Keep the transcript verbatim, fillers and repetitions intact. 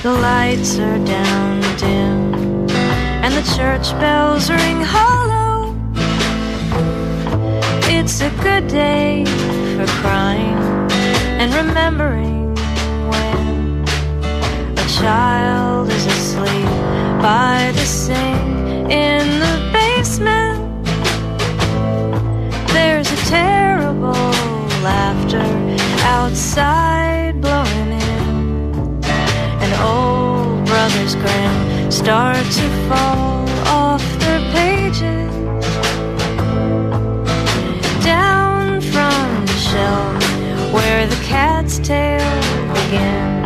The lights are down dim, and the church bells ring hollow. It's a good day for crying and remembering when a child is asleep by the sink in the basement. There's a terrible laughter outside blowing in, and old brothers grin start to fall off their pages. Down from the shelf where the cat's tail begins,